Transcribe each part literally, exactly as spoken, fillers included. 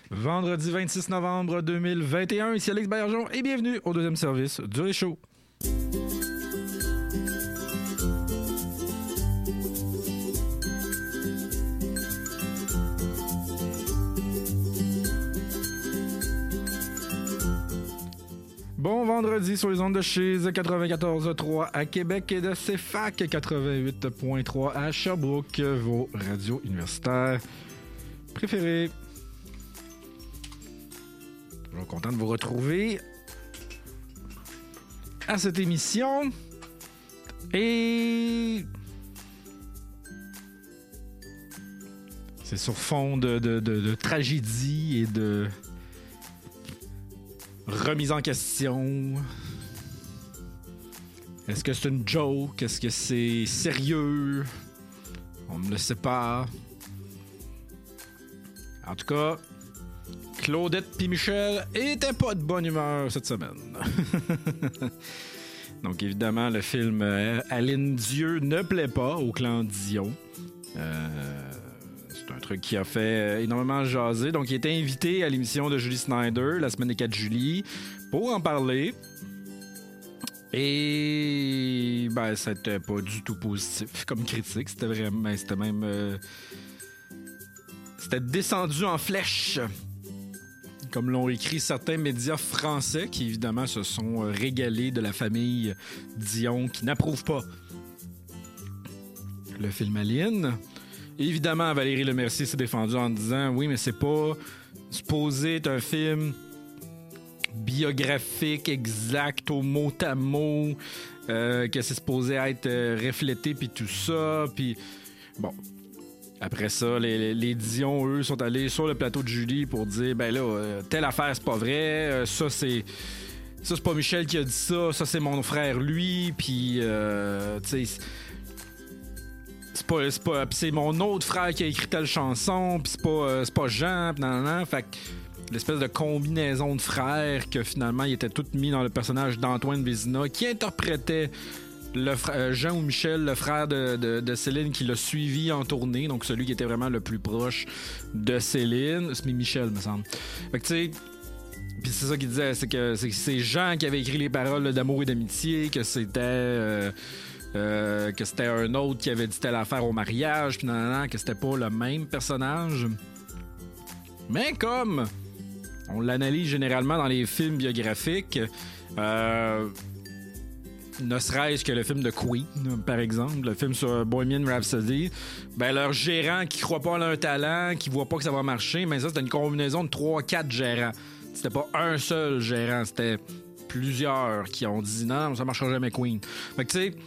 Vendredi vingt-six novembre deux mille vingt et un, ici Alex Baillargeon et bienvenue au deuxième service du Réchaud. Bon vendredi sur les ondes de Chiz quatre-vingt-quatorze trois à Québec et de C F A C quatre-vingt-huit point trois à Sherbrooke, vos radios universitaires préférées. Je suis content de vous retrouver à cette émission. Et c'est sur fond de, de, de, de tragédie et de remise en question. Est-ce que c'est une joke? Est-ce que c'est sérieux? On ne le sait pas. En tout cas, Claudette et Michel étaient pas de bonne humeur cette semaine. Donc évidemment, le film euh, Aline Dieu ne plaît pas au clan Dion. Euh, c'est un truc qui a fait énormément jaser. Donc il était invité à l'émission de Julie Snyder la semaine des quatre juillet pour en parler. Et ben c'était pas du tout positif comme critique. C'était vraiment, c'était même, euh, c'était descendu en flèche. Comme l'ont écrit certains médias français qui, évidemment, se sont régalés de la famille Dion qui n'approuve pas le film Aline. Évidemment, Valérie Lemercier s'est défendue en disant « Oui, mais c'est pas supposé être un film biographique, exact, au mot à mot, euh, que c'est supposé être euh, reflété, puis tout ça. » Puis bon... Après ça, les, les, les Dion, eux, sont allés sur le plateau de Julie pour dire ben là, euh, telle affaire, c'est pas vrai. Euh, ça, c'est. Ça, c'est pas Michel qui a dit ça. Ça, c'est mon frère, lui. Puis, euh, tu sais. C'est pas, c'est pas. Puis c'est mon autre frère qui a écrit telle chanson. Puis c'est pas, euh, c'est pas Jean. Puis nan, nan, nan. Fait que l'espèce de combinaison de frères que finalement, ils étaient tous mis dans le personnage d'Antoine Vézina qui interprétait. Le frère, Jean ou Michel, le frère de, de, de Céline qui l'a suivi en tournée, donc celui qui était vraiment le plus proche de Céline. C'est Michel, me semble. Fait que tu sais, puis c'est ça qu'il disait, c'est que c'est, c'est Jean qui avait écrit les paroles d'amour et d'amitié, que c'était euh, euh, que c'était un autre qui avait dit telle affaire au mariage, puis non, non, non, que c'était pas le même personnage. Mais comme on l'analyse généralement dans les films biographiques, euh, ne serait-ce que le film de Queen, par exemple, le film sur Bohemian Rhapsody, ben leur gérant qui croit pas à leur talent, qui voit pas que ça va marcher, mais ça, c'était une combinaison de trois quatre gérants. C'était pas un seul gérant, c'était plusieurs qui ont dit non, ça marchera jamais Queen. Fait que tu sais,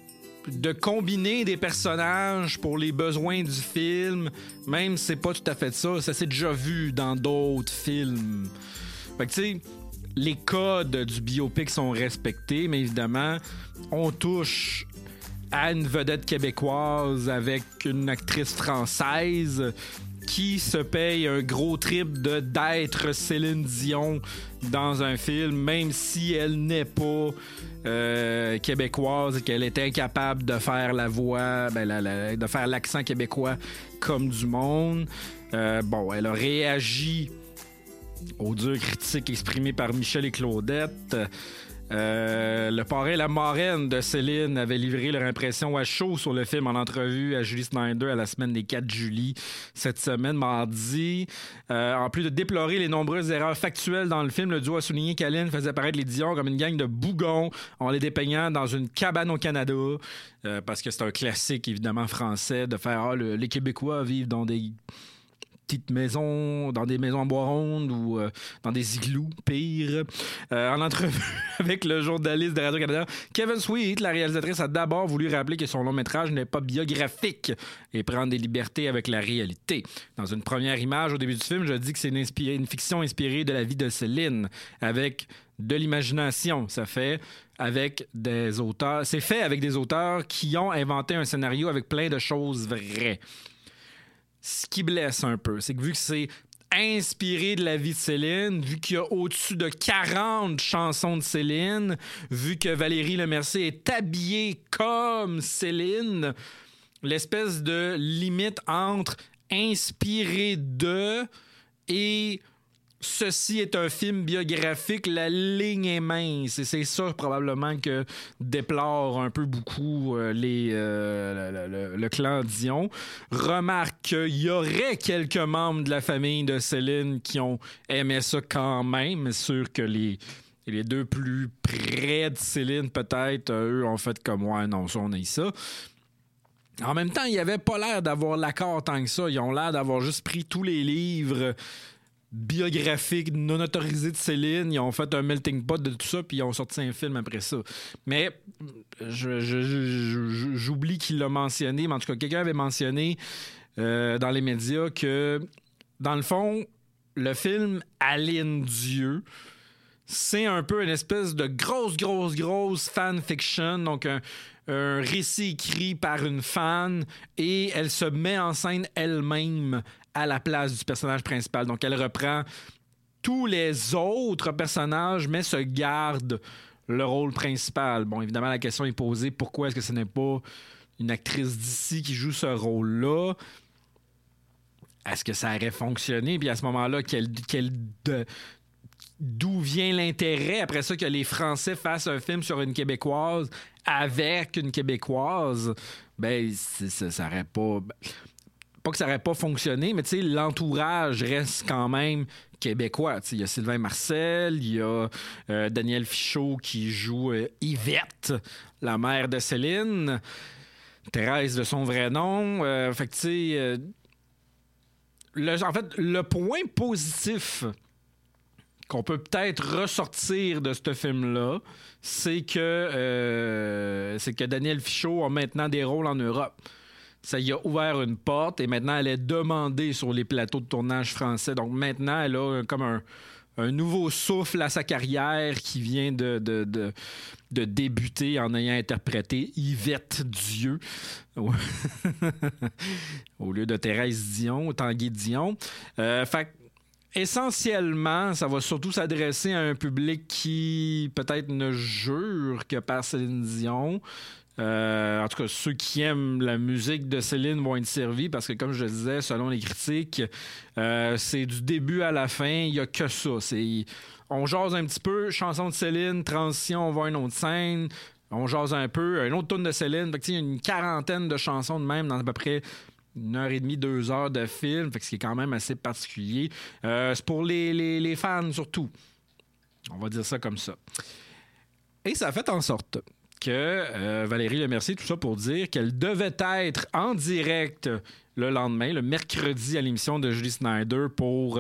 de combiner des personnages pour les besoins du film, même si c'est pas tout à fait ça, ça s'est déjà vu dans d'autres films. Fait que tu sais, les codes du biopic sont respectés, mais évidemment, on touche à une vedette québécoise avec une actrice française qui se paye un gros trip de d'être Céline Dion dans un film, même si elle n'est pas euh, québécoise et qu'elle est incapable de faire la voix, ben, la, la, de faire l'accent québécois comme du monde. Euh, bon, elle a réagi aux dures critiques exprimées par Michel et Claudette. Euh, le parrain et la marraine de Céline avaient livré leur impression à chaud sur le film en entrevue à Julie Snyder à la semaine des quatre juillet cette semaine, mardi. Euh, en plus de déplorer les nombreuses erreurs factuelles dans le film, le duo a souligné qu'Aline faisait apparaître les Dion comme une gang de bougons en les dépeignant dans une cabane au Canada. Euh, parce que c'est un classique, évidemment, français de faire ah, le, les Québécois vivent dans des petites maisons, dans des maisons en bois ronde ou euh, dans des igloos, pire. Euh, en entrevue avec le journaliste de Radio-Canada, Kevin Sweet, la réalisatrice a d'abord voulu rappeler que son long-métrage n'est pas biographique et prendre des libertés avec la réalité. Dans une première image au début du film, je dis que c'est une, inspiré, une fiction inspirée de la vie de Céline, avec de l'imagination. Ça fait avec des auteurs... C'est fait avec des auteurs qui ont inventé un scénario avec plein de choses vraies. Ce qui blesse un peu, c'est que vu que c'est inspiré de la vie de Céline, vu qu'il y a au-dessus de quarante chansons de Céline, vu que Valérie Lemercier est habillée comme Céline, l'espèce de limite entre inspiré de et ceci est un film biographique, la ligne est mince et c'est ça probablement que déplore un peu beaucoup euh, les, euh, le, le, le clan Dion. Remarque qu'il y aurait quelques membres de la famille de Céline qui ont aimé ça quand même, sûr que les, les deux plus près de Céline peut-être, eux ont fait comme ouais non ça on a eu ça. En même temps, ils n'avaient pas l'air d'avoir l'accord tant que ça, ils ont l'air d'avoir juste pris tous les livres biographique non autorisé de Céline, ils ont fait un melting pot de tout ça puis ils ont sorti un film après ça. Mais je, je, je, je, j'oublie qu'il l'a mentionné, mais en tout cas quelqu'un avait mentionné euh, dans les médias que dans le fond le film Aline Dieu, c'est un peu une espèce de grosse grosse grosse fanfiction, donc un un récit écrit par une fan et elle se met en scène elle-même à la place du personnage principal. Donc, elle reprend tous les autres personnages, mais se garde le rôle principal. Bon, évidemment, la question est posée, pourquoi est-ce que ce n'est pas une actrice d'ici qui joue ce rôle-là? Est-ce que ça aurait fonctionné? Puis à ce moment-là, quel, quel de, d'où vient l'intérêt après ça que les Français fassent un film sur une Québécoise avec une Québécoise? Ben, c'est, ça, ça aurait pas... Pas que ça n'aurait pas fonctionné, mais tu sais, l'entourage reste quand même québécois. Il y a Sylvain Marcel, il y a euh, Daniel Fichot qui joue euh, Yvette, la mère de Céline, Thérèse de son vrai nom. Euh, fait que tu sais, euh, le, en fait, le point positif qu'on peut peut-être ressortir de ce film-là, c'est que, euh, c'est que Daniel Fichot a maintenant des rôles en Europe. Ça y a ouvert une porte et maintenant elle est demandée sur les plateaux de tournage français. Donc maintenant, elle a comme un, un nouveau souffle à sa carrière qui vient de, de, de, de débuter en ayant interprété Yvette Dieu au lieu de Thérèse Dion, Tanguy Dion. Euh, fait essentiellement, ça va surtout s'adresser à un public qui peut-être ne jure que par Céline Dion. Euh, en tout cas, ceux qui aiment la musique de Céline vont être servis parce que, comme je le disais, selon les critiques, euh, c'est du début à la fin, il n'y a que ça. C'est, on jase un petit peu, chanson de Céline, transition, on voit une autre scène, on jase un peu, une autre tourne de Céline. Fait que, il y a une quarantaine de chansons de même dans à peu près une heure et demie, deux heures de film, fait que ce qui est quand même assez particulier. Euh, c'est pour les, les, les fans surtout. On va dire ça comme ça. Et ça a fait en sorte que euh, Valérie Lemercier, tout ça pour dire qu'elle devait être en direct le lendemain, le mercredi, à l'émission de Julie Snyder pour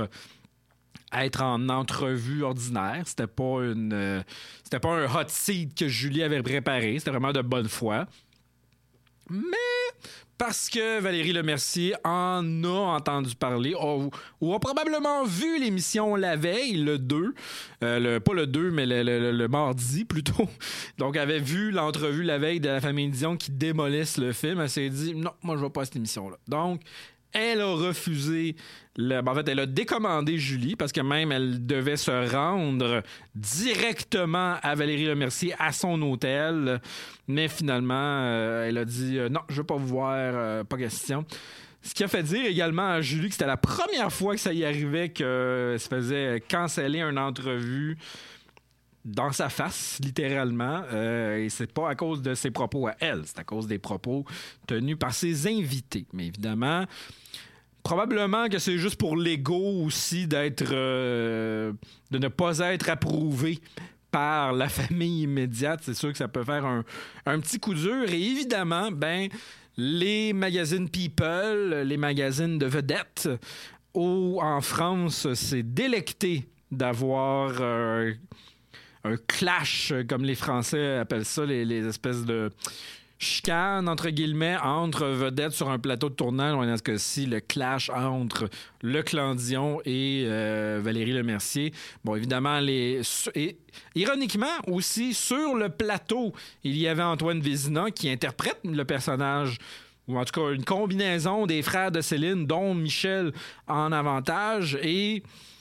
être en entrevue ordinaire. C'était pas une, euh, c'était pas un hot seat que Julie avait préparé. C'était vraiment de bonne foi. Mais parce que Valérie Lemercier en a entendu parler ou, ou a probablement vu l'émission la veille, le deux, euh, le, pas le deux, mais le, le, le mardi plutôt. Donc, elle avait vu l'entrevue la veille de la famille Dion qui démolisse le film. Elle s'est dit, non, moi, je ne vais pas à cette émission-là. Donc, elle a refusé, le, ben en fait, elle a décommandé Julie parce que même elle devait se rendre directement à Valérie Lemercier à son hôtel. Mais finalement, euh, elle a dit euh, non, je veux pas vous voir, euh, pas question. Ce qui a fait dire également à Julie que c'était la première fois que ça y arrivait qu'elle se faisait canceller une entrevue dans sa face, littéralement. Euh, et c'est pas à cause de ses propos à elle, c'est à cause des propos tenus par ses invités. Mais évidemment, probablement que c'est juste pour l'ego aussi d'être... Euh, de ne pas être approuvé par la famille immédiate. C'est sûr que ça peut faire un, un petit coup dur. Et évidemment, ben, les magazines People, les magazines de vedettes, où en France, c'est délecté d'avoir... Euh, un clash, comme les Français appellent ça, les, les espèces de chicanes, entre guillemets, entre vedettes sur un plateau de tournage. On est dans ce cas-ci, le clash entre le clan Dion et euh, Valérie Lemercier. Bon, évidemment, les... Et, ironiquement, aussi, sur le plateau, il y avait Antoine Vézina qui interprète le personnage, ou en tout cas une combinaison des frères de Céline, dont Michel en avantage, et...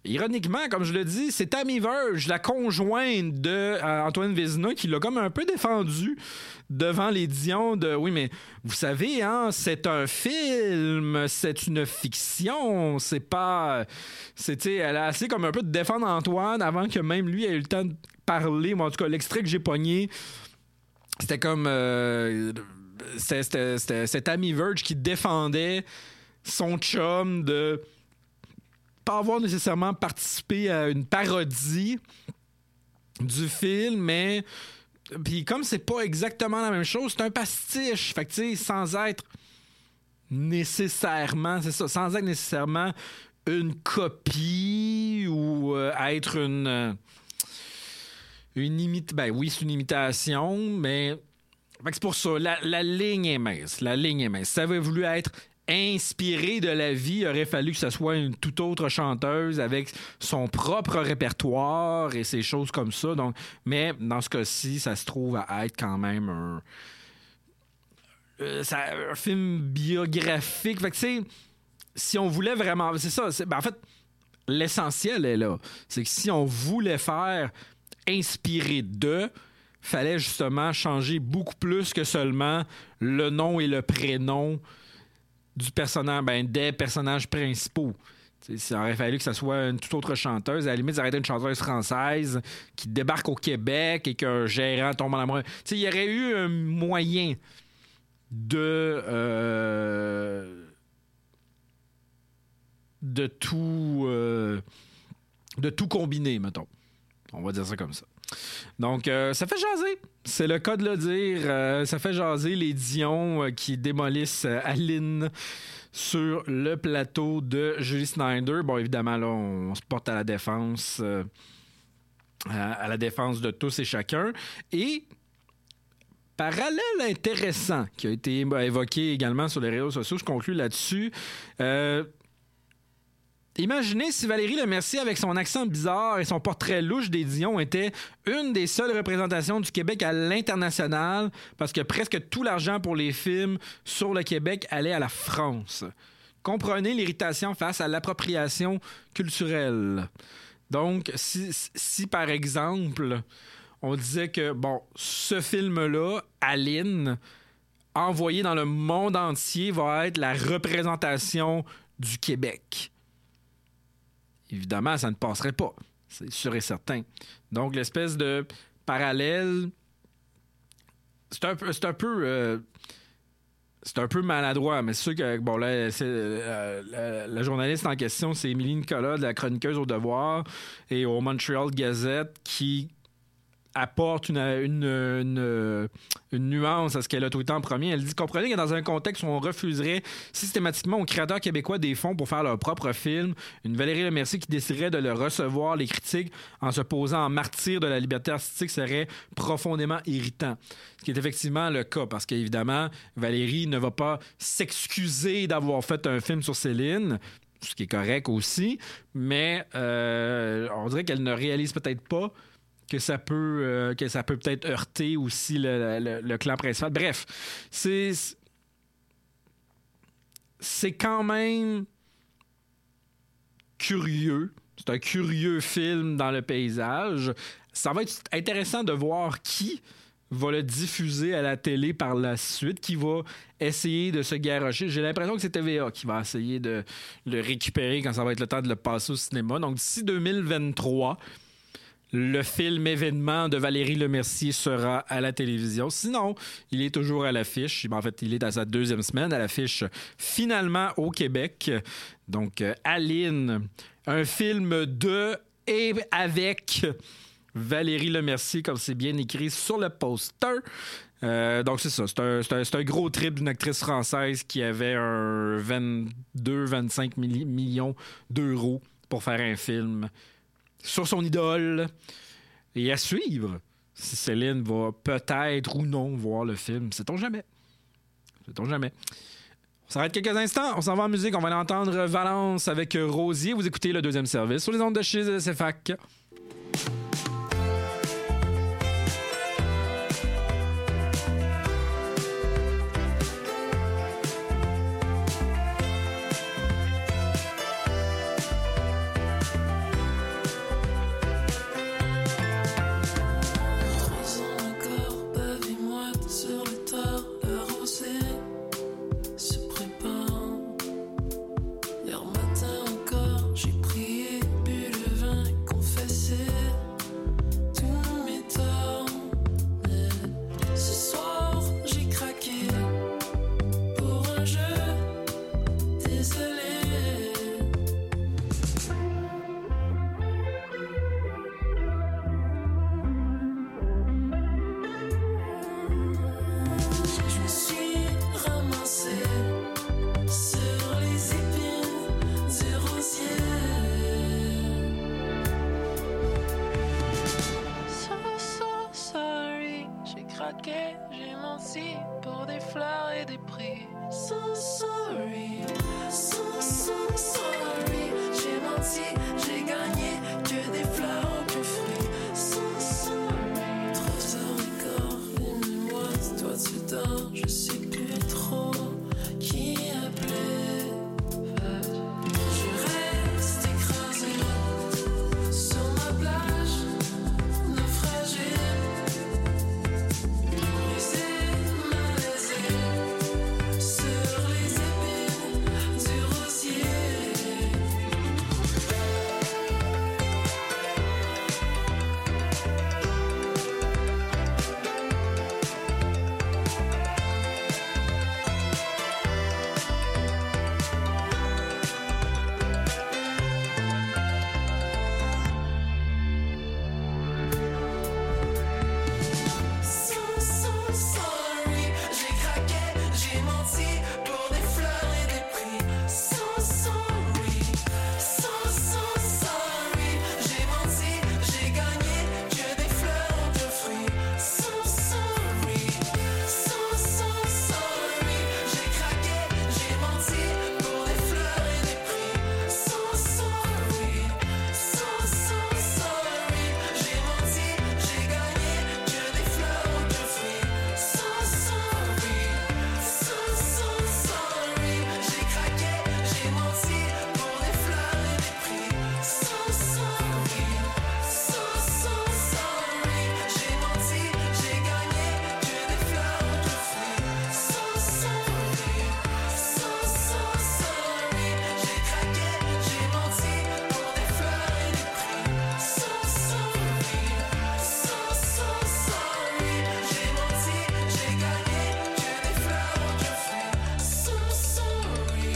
ironiquement, comme je le dis, c'est Tammy Verge, la conjointe de euh, Antoine Vézina, qui l'a comme un peu défendu devant les Dion de oui, mais vous savez, hein, c'est un film, c'est une fiction, c'est pas. C'était, elle a essayé comme un peu de défendre Antoine avant que même lui ait eu le temps de parler. Moi, en tout cas, l'extrait que j'ai pogné, c'était comme. Euh, c'était, c'était, c'était, c'était Tammy Verge qui défendait son chum de pas avoir nécessairement participé à une parodie du film, mais puis comme c'est pas exactement la même chose, c'est un pastiche. Fait que tu sais, sans être nécessairement, c'est ça, sans être nécessairement une copie ou euh, être une euh, une imitation. Ben oui, c'est une imitation, mais fait que c'est pour ça, la, la ligne est mince. La ligne est mince. Si ça avait voulu être inspiré de la vie, il aurait fallu que ce soit une toute autre chanteuse avec son propre répertoire et ces choses comme ça. Donc, mais dans ce cas-ci, ça se trouve à être quand même un, euh, ça, un film biographique. Fait que c'est, si on voulait vraiment, c'est ça. C'est, ben en fait, l'essentiel est là. C'est que si on voulait faire inspiré de, fallait justement changer beaucoup plus que seulement le nom et le prénom du personnage, ben, des personnages principaux. T'sais, ça aurait fallu que ça soit une toute autre chanteuse. À la limite, ça aurait été une chanteuse française qui débarque au Québec et qu'un gérant tombe en amour. Il y aurait eu un moyen de euh, de tout euh, de tout combiner, mettons. On va dire ça comme ça. Donc, euh, ça fait jaser. C'est le cas de le dire. Euh, ça fait jaser les Dion euh, qui démolissent euh, Aline sur le plateau de Julie Snyder. Bon, évidemment, là, on, on se porte à la défense, euh, à, à la défense de tous et chacun. Et parallèle intéressant qui a été bah, évoqué également sur les réseaux sociaux, je conclue là-dessus. Euh, Imaginez si Valérie Lemercier, avec son accent bizarre et son portrait louche des Dion, était une des seules représentations du Québec à l'international, parce que presque tout l'argent pour les films sur le Québec allait à la France. Comprenez l'irritation face à l'appropriation culturelle. Donc, si, si par exemple, on disait que, bon, ce film-là, Aline, envoyé dans le monde entier, va être la représentation du Québec. Évidemment, ça ne passerait pas. C'est sûr et certain. Donc, l'espèce de parallèle, c'est un peu... C'est un peu, euh, c'est un peu maladroit, mais c'est sûr que, bon, là, c'est, euh, la, la journaliste en question, c'est Émilie Nicolas, de la chroniqueuse au Devoir et au Montreal Gazette, qui apporte une, une, une, une nuance à ce qu'elle a tweeté en premier. Elle dit « Comprenez que dans un contexte où on refuserait systématiquement aux créateurs québécois des fonds pour faire leur propre film, une Valérie Lemercier qui déciderait de le recevoir, les critiques, en se posant en martyr de la liberté artistique serait profondément irritant. » Ce qui est effectivement le cas, parce qu'évidemment, Valérie ne va pas s'excuser d'avoir fait un film sur Céline, ce qui est correct aussi, mais euh, on dirait qu'elle ne réalise peut-être pas que ça peut euh, que ça peut peut-être heurter aussi le, le, le clan principal. Bref, c'est c'est quand même curieux. C'est un curieux film dans le paysage. Ça va être intéressant de voir qui va le diffuser à la télé par la suite, qui va essayer de se garrocher. J'ai l'impression que c'est T V A qui va essayer de le récupérer quand ça va être le temps de le passer au cinéma. Donc, d'ici deux mille vingt-trois, le film événement de Valérie Lemercier sera à la télévision. Sinon, il est toujours à l'affiche. En fait, il est à sa deuxième semaine à l'affiche finalement au Québec. Donc, euh, Aline, un film de et avec Valérie Lemercier, comme c'est bien écrit sur le poster. Euh, donc, c'est ça. C'est un, c'est, un, c'est un gros trip d'une actrice française qui avait un vingt-deux à vingt-cinq millions d'euros pour faire un film sur son idole, et à suivre si Céline va peut-être ou non voir le film. Sait-on jamais. Sait-on jamais. On s'arrête quelques instants, on s'en va en musique, on va aller entendre Valence avec Rosier. Vous écoutez le deuxième service sur les ondes de chez S F A C. craqué, j'ai menti pour des fleurs et des prix. So sorry, so so sorry. J'ai menti, j'ai gagné que des fleurs ou que fruits. So sorry, trop sorry corps, une moite, toi tu dors, je sais plus trop qui appelait. Je reste écrasé sur ma plage, naufragé, brisé, malaisé, sur les épines du rosier. So, so sorry, j'ai craqué, j'ai menti pour des fleurs et des prix. So sorry, so so sorry, j'ai menti, j'ai gagné que des fleurs ou de fruits. So sorry, so so sorry, j'ai craqué, j'ai menti pour des fleurs et des prix. So sorry, so so sorry, j'ai menti, j'ai gagné que des fleurs ou de fruits. So sorry, so so sorry, j'ai craqué, j'ai menti pour des fleurs et des prix. So sorry, so so sorry, j'ai menti, j'ai gagné que des fleurs ou de fruits. So sorry, so so sorry, j'ai craqué, j'ai menti pour des fleurs et des prix. So sorry, so so sorry, j'ai menti, j'ai gagné que des fleurs ou de fruits. So sorry.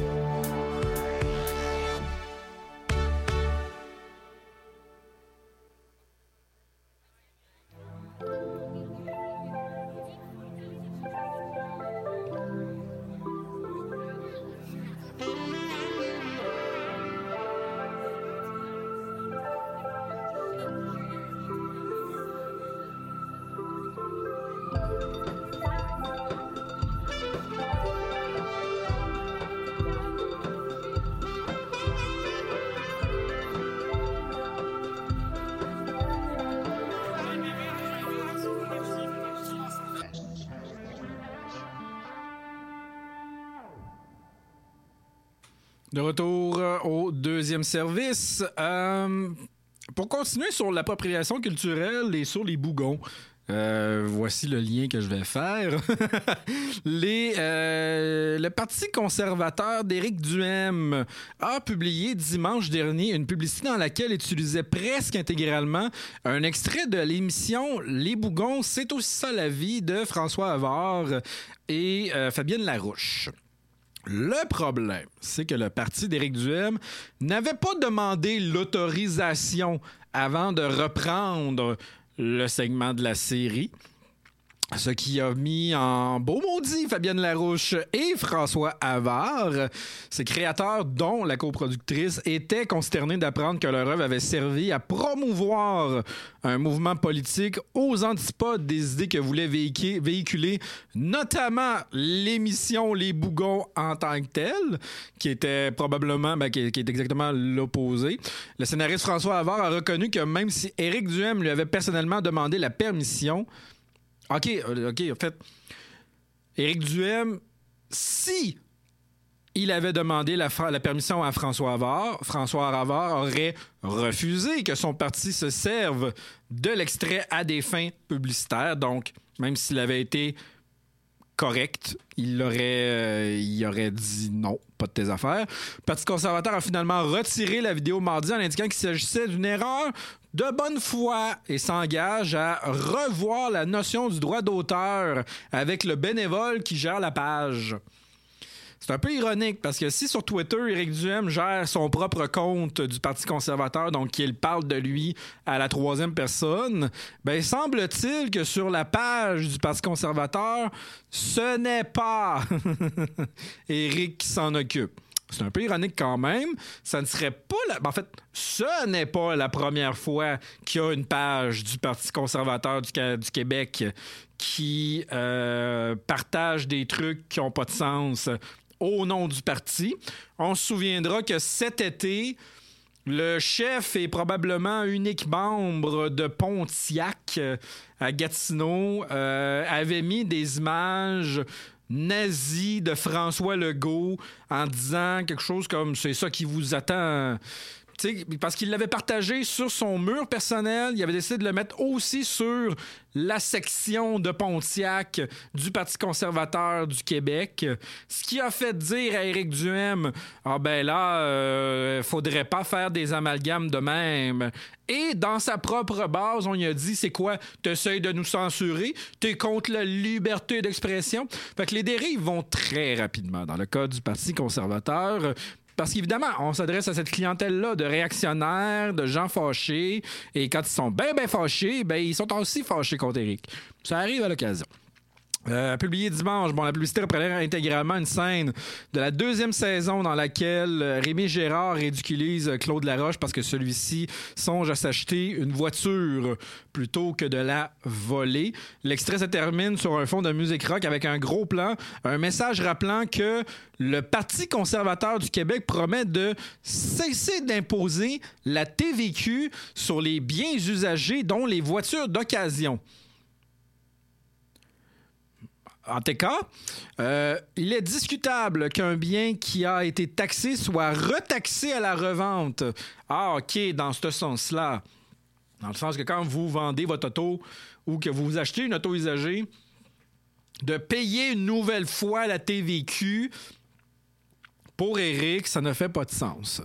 De retour euh, au deuxième service. Euh, pour continuer sur l'appropriation culturelle et sur les bougons, euh, voici le lien que je vais faire. les, euh, le Parti conservateur d'Éric Duhem a publié dimanche dernier une publicité dans laquelle il utilisait presque intégralement un extrait de l'émission Les Bougons, c'est aussi ça la vie de François Havard et euh, Fabienne Larouche. Le problème, c'est que le parti d'Éric Duhem n'avait pas demandé l'autorisation avant de reprendre le segment de la série. Ce qui a mis en beau maudit Fabienne Larouche et François Havard. Ces créateurs, dont la coproductrice, étaient consternés d'apprendre que leur œuvre avait servi à promouvoir un mouvement politique aux antipodes des idées que voulait véhiculer, véhiculer notamment l'émission Les Bougons en tant que telle, qui était probablement, ben, qui, qui est exactement l'opposé. Le scénariste François Havard a reconnu que même si Éric Duhem lui avait personnellement demandé la permission, OK, OK, en fait, Éric Duhem, si il avait demandé la, la permission à François Havard, François Havard aurait refusé que son parti se serve de l'extrait à des fins publicitaires. Donc, même s'il avait été correct, il aurait, euh, il aurait dit non, pas de tes affaires. Le Parti conservateur a finalement retiré la vidéo mardi en indiquant qu'il s'agissait d'une erreur de bonne foi et s'engage à revoir la notion du droit d'auteur avec le bénévole qui gère la page. C'est un peu ironique parce que si sur Twitter, Éric Duhem gère son propre compte du Parti conservateur, donc qu'il parle de lui à la troisième personne, ben semble-t-il que sur la page du Parti conservateur, ce n'est pas Éric qui s'en occupe. C'est un peu ironique quand même. Ça ne serait pas... La... En fait, ce n'est pas la première fois qu'il y a une page du Parti conservateur du, du Québec qui euh, partage des trucs qui n'ont pas de sens au nom du parti. On se souviendra que cet été, le chef et probablement unique membre de Pontiac à Gatineau euh, avait mis des images nazi de François Legault en disant quelque chose comme « c'est ça qui vous attend ». T'sais, parce qu'il l'avait partagé sur son mur personnel, il avait décidé de le mettre aussi sur la section de Pontiac du Parti conservateur du Québec, ce qui a fait dire à Éric Duhem « Ah ben là, euh, faudrait pas faire des amalgames de même ». Et dans sa propre base, on lui a dit « C'est quoi? T'essayes de nous censurer? T'es contre la liberté d'expression? » Fait que les dérives vont très rapidement dans le cas du Parti conservateur. Parce qu'évidemment, on s'adresse à cette clientèle-là de réactionnaires, de gens fâchés. Et quand ils sont bien, bien fâchés, ben, ils sont aussi fâchés contre Éric. Ça arrive à l'occasion. Euh, publié dimanche, bon, la publicité reprenait intégralement une scène de la deuxième saison dans laquelle Rémi Gérard ridiculise Claude Laroche parce que celui-ci songe à s'acheter une voiture plutôt que de la voler. L'extrait se termine sur un fond de musique rock avec un gros plan, un message rappelant que le Parti conservateur du Québec promet de cesser d'imposer la T V Q sur les biens usagés, dont les voitures d'occasion. En tout cas, euh, il est discutable qu'un bien qui a été taxé soit retaxé à la revente. Ah, OK, dans ce sens-là. Dans le sens que quand vous vendez votre auto ou que vous achetez une auto usagée, de payer une nouvelle fois la T V Q, pour Éric, ça ne fait pas de sens.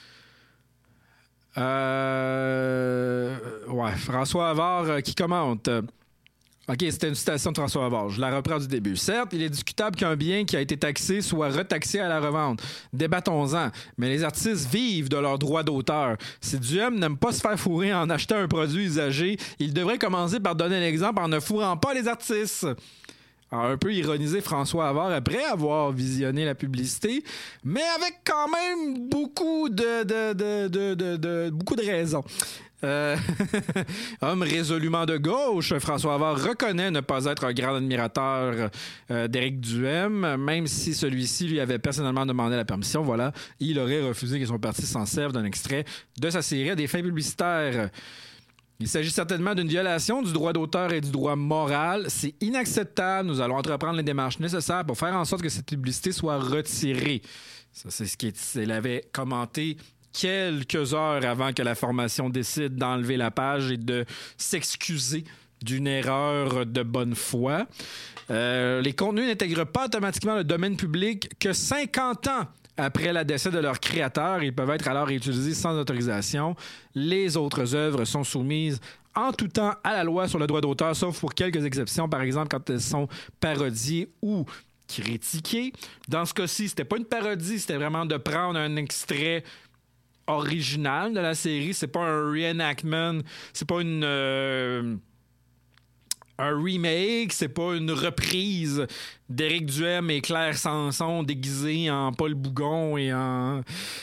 Euh... Ouais, François Havard euh, qui commente... OK, c'était une citation de François Havard. Je la reprends du début. Certes, il est discutable qu'un bien qui a été taxé soit retaxé à la revente. Débattons-en. Mais les artistes vivent de leurs droits d'auteur. Si Duhem n'aime pas se faire fourrer en achetant un produit usagé, il devrait commencer par donner l'exemple en ne fourrant pas les artistes. Alors, un peu ironisé François Havard après avoir visionné la publicité, mais avec quand même beaucoup de, de, de, de, de, de beaucoup de raisons. Euh, homme résolument de gauche, François Havard reconnaît ne pas être un grand admirateur euh, d'Éric Duhem, même si celui-ci lui avait personnellement demandé la permission. Voilà, il aurait refusé que son parti s'en serve d'un extrait de sa série à des fins publicitaires. Il s'agit certainement d'une violation du droit d'auteur et du droit moral. C'est inacceptable. Nous allons entreprendre les démarches nécessaires pour faire en sorte que cette publicité soit retirée. Ça, c'est ce qu'il avait commenté quelques heures avant que la formation décide d'enlever la page et de s'excuser d'une erreur de bonne foi. Euh, les contenus n'intègrent pas automatiquement le domaine public que cinquante ans après le décès de leur créateur. Ils peuvent être alors utilisés sans autorisation. Les autres œuvres sont soumises en tout temps à la loi sur le droit d'auteur, sauf pour quelques exceptions, par exemple quand elles sont parodiées ou critiquées. Dans ce cas-ci, c'était pas une parodie, c'était vraiment de prendre un extrait original de la série. C'est pas un reenactment, c'est pas une euh, un remake, c'est pas une reprise d'Éric Duhem et Claire Sanson déguisés en Paul Bougon et en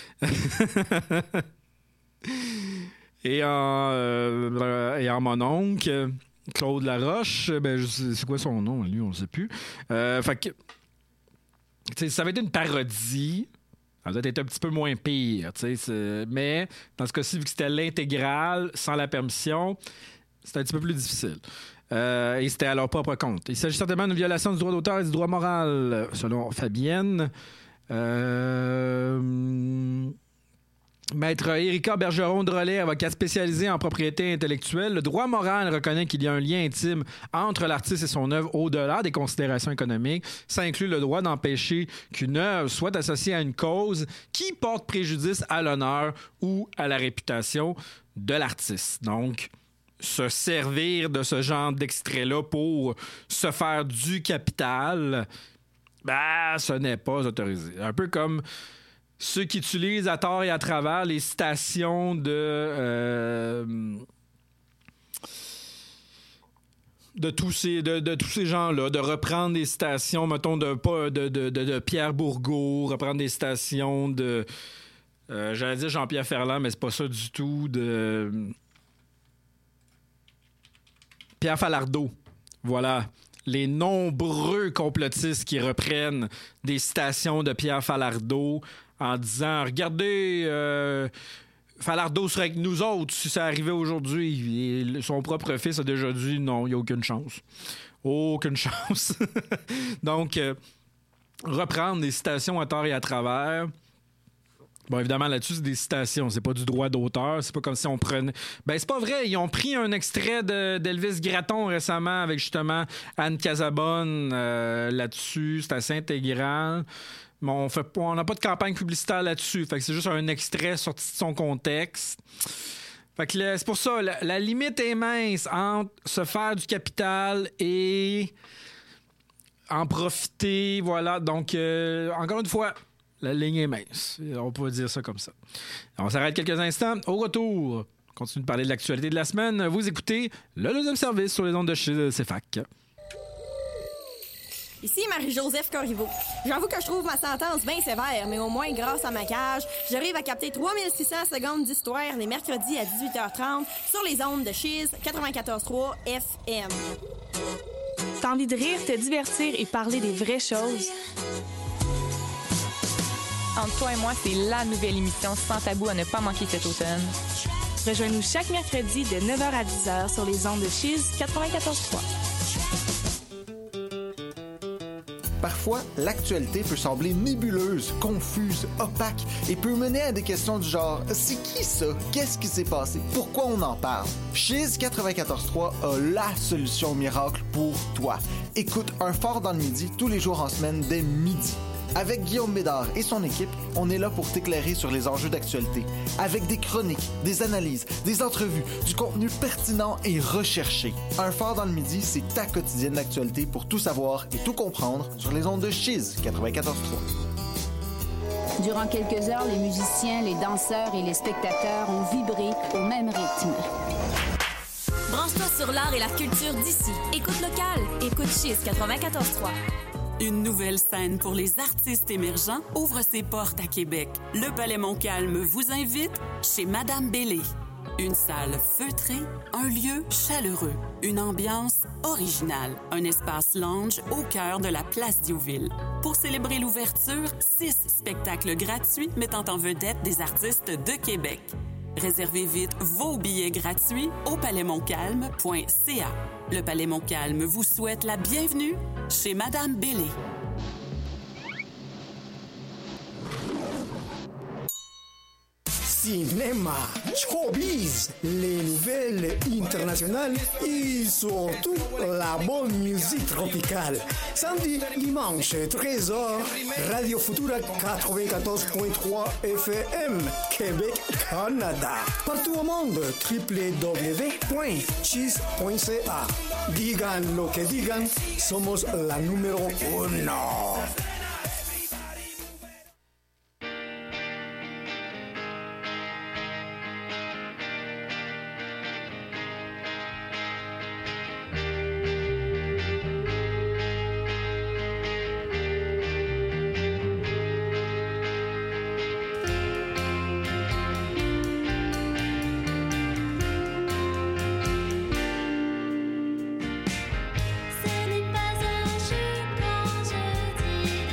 et en euh, et en mon oncle Claude Laroche. Ben je sais, c'est quoi son nom lui, on le sait plus. Euh, fait que t'sais, ça avait été une parodie. Ça va être un petit peu moins pire, tu sais. Mais dans ce cas-ci, vu que c'était l'intégrale, sans la permission, c'était un petit peu plus difficile. Euh, et c'était à leur propre compte. Il s'agit certainement d'une violation du droit d'auteur et du droit moral, selon Fabienne. Euh... Maître Erika Bergeron-Drolet, avocate spécialisée en propriété intellectuelle, le droit moral reconnaît qu'il y a un lien intime entre l'artiste et son œuvre au-delà des considérations économiques. Ça inclut le droit d'empêcher qu'une œuvre soit associée à une cause qui porte préjudice à l'honneur ou à la réputation de l'artiste. Donc, se servir de ce genre d'extrait-là pour se faire du capital, ben, ce n'est pas autorisé. Un peu comme ceux qui utilisent à tort et à travers les citations de... Euh, de tous ces de, de tous ces gens-là, de reprendre des citations, mettons, de, pas, de, de, de, de Pierre Bourgault, reprendre des citations de... Euh, j'allais dire Jean-Pierre Ferland, mais c'est pas ça du tout, de... Pierre Falardeau. Voilà. Les nombreux complotistes qui reprennent des citations de Pierre Falardeau en disant « Regardez... Euh, Falardeau serait avec nous autres si ça arrivait aujourd'hui. Et son propre fils a déjà dit non, il n'y a aucune chance. Aucune chance. » Donc, euh, reprendre des citations à tort et à travers. Bon, évidemment, là-dessus, c'est des citations. C'est pas du droit d'auteur. C'est pas comme si on prenait... Ben, c'est pas vrai. Ils ont pris un extrait de, d'Elvis Gratton récemment avec, justement, Anne Casabonne euh, là-dessus. C'est assez intégral. Mais on fait pas, on n'a pas de campagne publicitaire là-dessus. Fait que c'est juste un extrait sorti de son contexte. Fait que là, c'est pour ça, la, la limite est mince entre se faire du capital et en profiter. Voilà. Donc, euh, encore une fois, la ligne est mince. On peut dire ça comme ça. On s'arrête quelques instants. Au retour, on continue de parler de l'actualité de la semaine. Vous écoutez le deuxième service sur les ondes de chez C F A C. Ici Marie-Joseph Corriveau. J'avoue que je trouve ma sentence bien sévère, mais au moins, grâce à ma cage, j'arrive à capter trois mille six cents secondes d'histoire les mercredis à dix-huit heures trente sur les ondes de Chiz quatre-vingt-quatorze trois F M. T'as envie de rire, te divertir et parler des vraies choses? Entre toi et moi, c'est la nouvelle émission sans tabou à ne pas manquer cet automne. Rejoins-nous chaque mercredi de neuf heures à dix heures sur les ondes de Chiz quatre-vingt-quatorze trois. Parfois, l'actualité peut sembler nébuleuse, confuse, opaque et peut mener à des questions du genre « C'est qui ça? Qu'est-ce qui s'est passé? Pourquoi on en parle? » Chiz quatre-vingt-quatorze trois a la solution miracle pour toi. Écoute Un Fort dans le Midi tous les jours en semaine dès midi. Avec Guillaume Bédard et son équipe, on est là pour t'éclairer sur les enjeux d'actualité. Avec des chroniques, des analyses, des entrevues, du contenu pertinent et recherché. Un Fort dans le Midi, c'est ta quotidienne d'actualité pour tout savoir et tout comprendre sur les ondes de Chiz quatre-vingt-quatorze trois. Durant quelques heures, les musiciens, les danseurs et les spectateurs ont vibré au même rythme. Branche-toi sur l'art et la culture d'ici. Écoute local. Écoute Chiz quatre-vingt-quatorze trois. Une nouvelle scène pour les artistes émergents ouvre ses portes à Québec. Le Palais Montcalm vous invite chez Madame Bellé. Une salle feutrée, un lieu chaleureux, une ambiance originale, un espace lounge au cœur de la place Diouville. Pour célébrer l'ouverture, six spectacles gratuits mettant en vedette des artistes de Québec. Réservez vite vos billets gratuits au palais montcalm point c a. Le Palais Montcalm vous souhaite la bienvenue chez Madame Bellé. Cinéma, showbiz, les nouvelles internationales et surtout la bonne musique tropicale. Samedi, dimanche, treize heures, Radio Futura quatre-vingt-quatorze point trois F M, Québec, Canada. Partout au monde, w w w point chiz point c a. Digan lo que digan, somos la número uno. Ce n'est pas un jeu quand je dis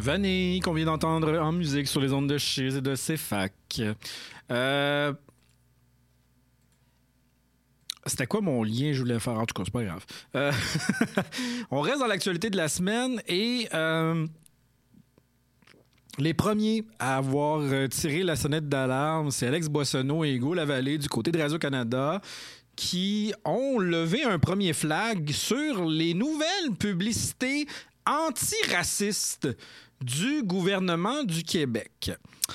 Vanille, qu'on vient d'entendre en musique sur les ondes de Chiz et de C F A C. Euh... C'était quoi mon lien je voulais faire? En tout cas, c'est pas grave. Euh... On reste dans l'actualité de la semaine et euh... les premiers à avoir tiré la sonnette d'alarme, c'est Alex Boissonneau et Hugo Lavallée du côté de Radio-Canada qui ont levé un premier flag sur les nouvelles publicités antiracistes du gouvernement du Québec.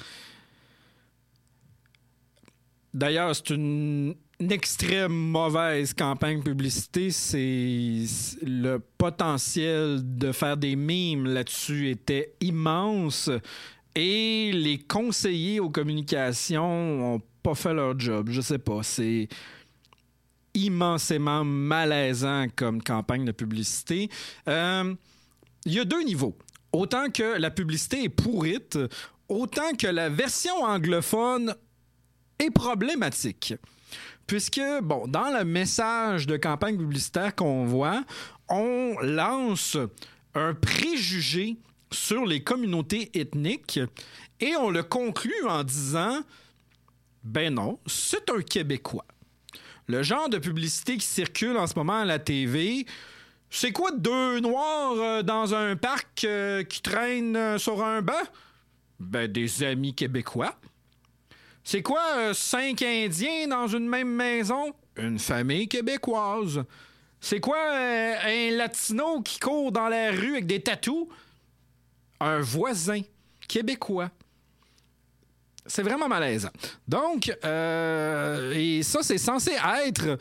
D'ailleurs, c'est une, une extrême mauvaise campagne publicité. C'est, le potentiel de faire des mimes là-dessus était immense et les conseillers aux communications ont pas fait leur job. Je sais pas, c'est immensément malaisant comme campagne de publicité. Euh, il y a deux niveaux. Autant que la publicité est pourrite, autant que la version anglophone est problématique. Puisque, bon, dans le message de campagne publicitaire qu'on voit, on lance un préjugé sur les communautés ethniques et on le conclut en disant « Ben non, c'est un Québécois ». Le genre de publicité qui circule en ce moment à la T V, c'est quoi deux noirs euh, dans un parc euh, qui traînent euh, sur un banc? Ben, des amis québécois. C'est quoi euh, cinq Indiens dans une même maison? Une famille québécoise. C'est quoi euh, un Latino qui court dans la rue avec des tatous? Un voisin québécois. C'est vraiment malaisant. Donc, euh, et ça, c'est censé être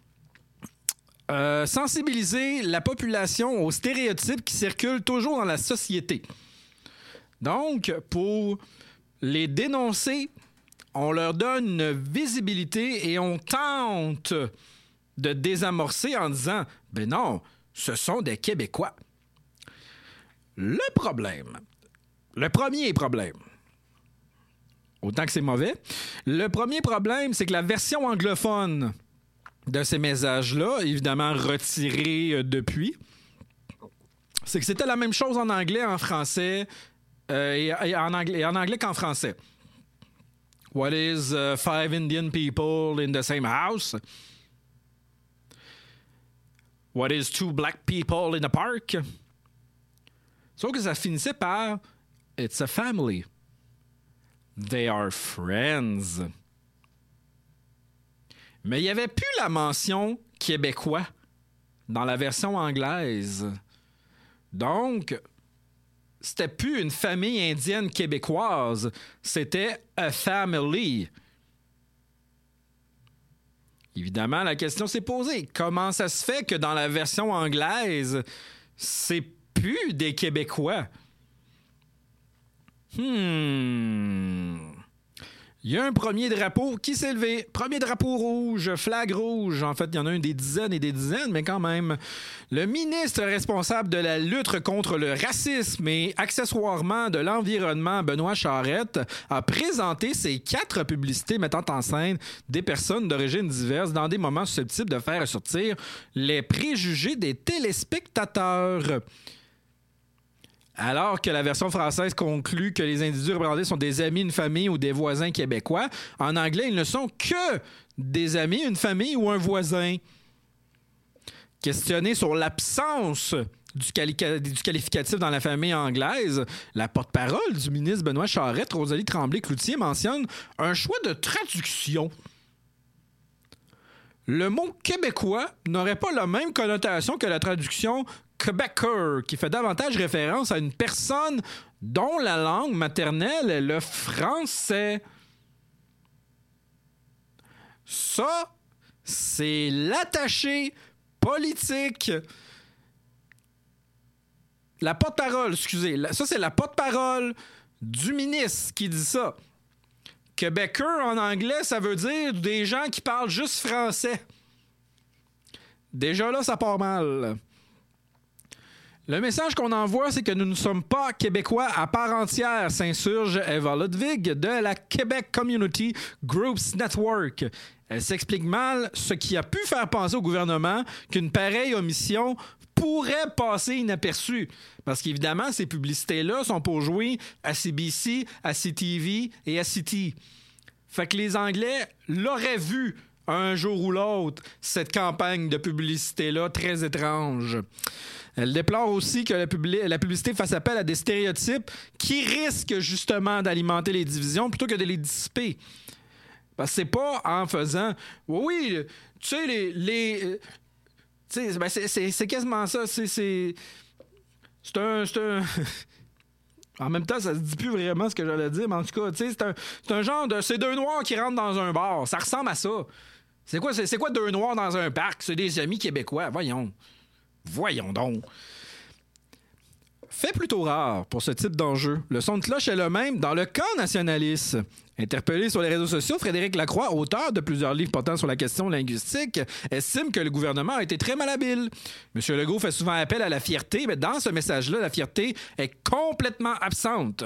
euh, sensibiliser la population aux stéréotypes qui circulent toujours dans la société. Donc, pour les dénoncer, on leur donne une visibilité et on tente de désamorcer en disant « Ben non, ce sont des Québécois. » Le problème, le premier problème, autant que c'est mauvais. Le premier problème, c'est que la version anglophone de ces messages-là, évidemment retirée euh, depuis, c'est que c'était la même chose en anglais, en français, euh, et, et, en anglais, et en anglais qu'en français. What is uh, five Indian people in the same house? What is two black people in a park? Sauf que ça finissait par It's a family. They are friends. Mais il n'y avait plus la mention québécois dans la version anglaise. Donc, c'était plus une famille indienne québécoise, c'était a family. Évidemment, la question s'est posée. Comment ça se fait que dans la version anglaise, c'est plus des Québécois? Hmm. Il y a un premier drapeau qui s'est levé. Premier drapeau rouge, flag rouge. En fait, il y en a un des dizaines et des dizaines, mais quand même. Le ministre responsable de la lutte contre le racisme et accessoirement de l'environnement, Benoît Charette, a présenté ses quatre publicités mettant en scène des personnes d'origine diverse dans des moments susceptibles de faire ressortir les préjugés des téléspectateurs. Alors que la version française conclut que les individus représentés sont des amis, une famille ou des voisins québécois, en anglais, ils ne sont que des amis, une famille ou un voisin. Questionné sur l'absence du, quali- du qualificatif dans la famille anglaise, la porte-parole du ministre Benoît Charette, Rosalie Tremblay-Cloutier, mentionne un choix de traduction. Le mot québécois n'aurait pas la même connotation que la traduction Québécois, qui fait davantage référence à une personne dont la langue maternelle est le français. Ça, c'est l'attaché politique. La porte-parole, excusez. Ça, c'est la porte-parole du ministre qui dit ça. Québécois, en anglais, ça veut dire des gens qui parlent juste français. Déjà là, ça part mal. Le message qu'on envoie, c'est que nous ne sommes pas Québécois à part entière, s'insurge Eva Ludwig de la Québec Community Groups Network. Elle s'explique mal ce qui a pu faire penser au gouvernement qu'une pareille omission pourrait passer inaperçu. Parce qu'évidemment, ces publicités-là sont pour jouer à C B C, à C T V et à C T. Fait que les Anglais l'auraient vu un jour ou l'autre, cette campagne de publicité-là très étrange. Elle déplore aussi que la, publi- la publicité fasse appel à des stéréotypes qui risquent justement d'alimenter les divisions plutôt que de les dissiper. Parce que c'est pas en faisant... Oui, oui, tu sais, les... les tu sais, ben c'est, c'est, c'est quasiment ça. C'est, c'est, c'est un... C'est un... En même temps, ça se dit plus vraiment ce que j'allais dire, mais en tout cas, tu sais, c'est un, c'est un genre de... C'est deux noirs qui rentrent dans un bar. Ça ressemble à ça. C'est quoi, c'est, c'est quoi deux noirs dans un parc? C'est des amis québécois. Voyons. Voyons donc. Fait plutôt rare pour ce type d'enjeu. Le son de cloche est le même dans le camp nationaliste. Interpellé sur les réseaux sociaux, Frédéric Lacroix, auteur de plusieurs livres portant sur la question linguistique, estime que le gouvernement a été très malhabile. M. Legault fait souvent appel à la fierté, mais dans ce message-là, la fierté est complètement absente.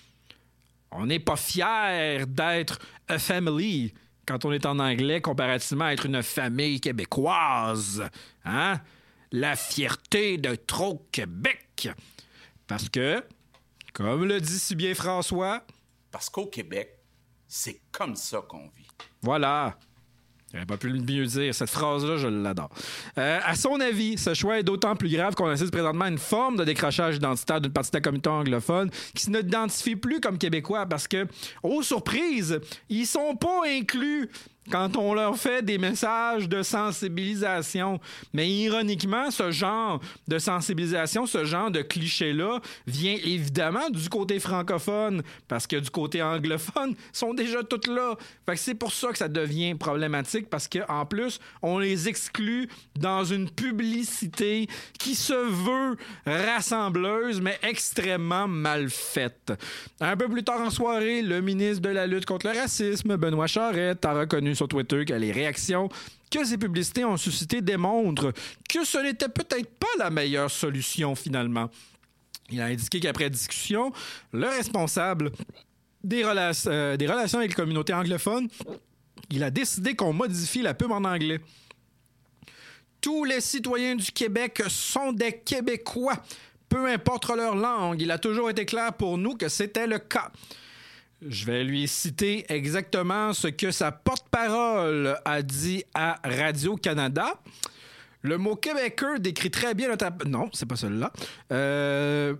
On n'est pas fier d'être a family quand on est en anglais comparativement à être une famille québécoise. Hein? La fierté d'être au Québec. Parce que, comme le dit si bien François... Parce qu'au Québec, c'est comme ça qu'on vit. Voilà. J'aurais pas pu le mieux dire. Cette phrase-là, je l'adore. Euh, à son avis, ce choix est d'autant plus grave qu'on assiste présentement à une forme de décrochage identitaire d'une partie de la communauté anglophone qui ne s'identifie plus comme québécois parce que, aux surprises, ils sont pas inclus quand on leur fait des messages de sensibilisation. Mais ironiquement, ce genre de sensibilisation, ce genre de cliché-là vient évidemment du côté francophone parce que du côté anglophone, ils sont déjà tous là. Fait que c'est pour ça que ça devient problématique parce qu'en plus, on les exclut dans une publicité qui se veut rassembleuse, mais extrêmement mal faite. Un peu plus tard en soirée, le ministre de la lutte contre le racisme, Benoît Charette, a reconnu sur Twitter que les réactions que ces publicités ont suscitées démontrent que ce n'était peut-être pas la meilleure solution finalement. Il a indiqué qu'après discussion, le responsable des, rela- euh, des relations avec les communautés anglophones, il a décidé qu'on modifie la pub en anglais. Tous les citoyens du Québec sont des Québécois, peu importe leur langue. Il a toujours été clair pour nous que c'était le cas. Je vais lui citer exactement ce que sa porte-parole a dit à Radio-Canada. Le mot « québécois » décrit très bien notre... Non, c'est pas celui-là. Euh...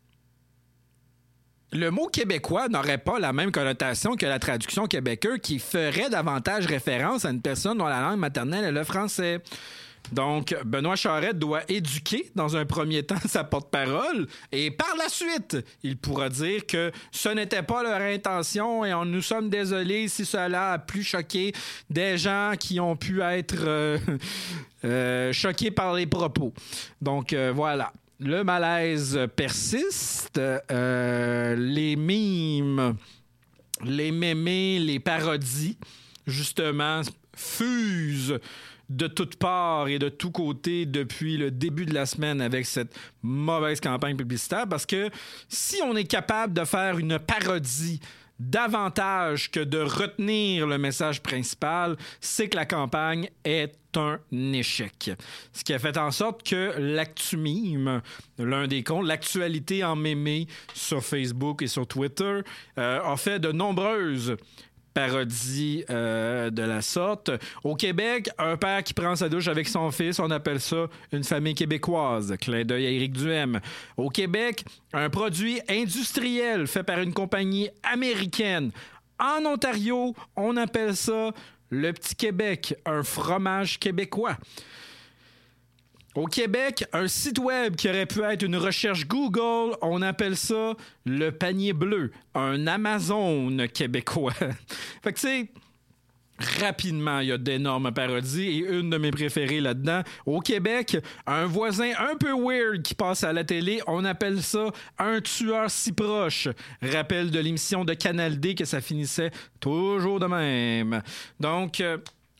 Le mot « québécois » n'aurait pas la même connotation que la traduction « québécois » qui ferait davantage référence à une personne dont la langue maternelle est le français. Donc, Benoît Charette doit éduquer dans un premier temps sa porte-parole et par la suite, il pourra dire que ce n'était pas leur intention et on, nous sommes désolés si cela a pu choquer des gens qui ont pu être euh, euh, choqués par les propos. Donc, euh, voilà. Le malaise persiste. Euh, les mimes, les mémés, les parodies, justement, fusent de toutes parts et de tous côtés depuis le début de la semaine avec cette mauvaise campagne publicitaire parce que si on est capable de faire une parodie davantage que de retenir le message principal, c'est que la campagne est un échec. Ce qui a fait en sorte que l'Actu-Mime, l'un des comptes, l'actualité en mémé sur Facebook et sur Twitter, euh, a fait de nombreuses parodie euh, de la sorte. Au Québec, un père qui prend sa douche avec son fils, on appelle ça une famille québécoise. Clin d'œil à Éric Duhem. Au Québec, un produit industriel fait par une compagnie américaine. En Ontario, on appelle ça le Petit Québec, un fromage québécois. Au Québec, un site web qui aurait pu être une recherche Google, on appelle ça le panier bleu, un Amazon québécois. Fait que tu sais, rapidement, il y a d'énormes parodies et une de mes préférées là-dedans. Au Québec, un voisin un peu weird qui passe à la télé, on appelle ça un tueur si proche. Rappel de l'émission de Canal D que ça finissait toujours de même. Donc... Euh,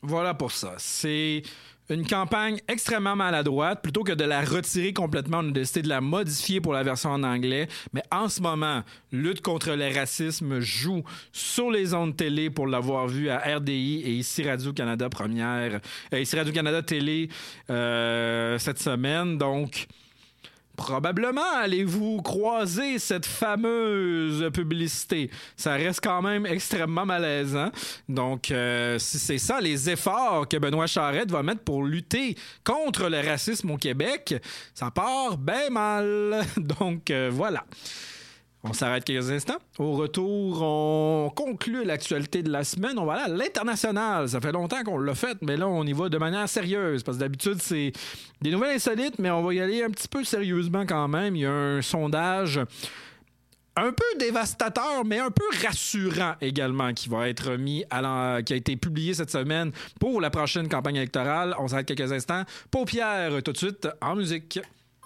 voilà pour ça. C'est une campagne extrêmement maladroite. Plutôt que de la retirer complètement, on a décidé de la modifier pour la version en anglais. Mais en ce moment, Lutte contre le racisme joue sur les ondes télé pour l'avoir vu à R D I et ici Radio-Canada Première, euh, ici Radio-Canada Télé euh, cette semaine. Donc, probablement allez-vous croiser cette fameuse publicité. Ça reste quand même extrêmement malaisant. Donc, euh, si c'est ça, les efforts que Benoît Charette va mettre pour lutter contre le racisme au Québec, ça part bien mal. Donc, euh, voilà. On s'arrête quelques instants. Au retour, on conclut l'actualité de la semaine. On va aller à l'international. Ça fait longtemps qu'on l'a fait, mais là, on y va de manière sérieuse. Parce que d'habitude, c'est des nouvelles insolites, mais on va y aller un petit peu sérieusement quand même. Il y a un sondage un peu dévastateur, mais un peu rassurant également, qui va être mis à l'en... qui a été publié cette semaine pour la prochaine campagne électorale. On s'arrête quelques instants. Paupières, tout de suite, en musique.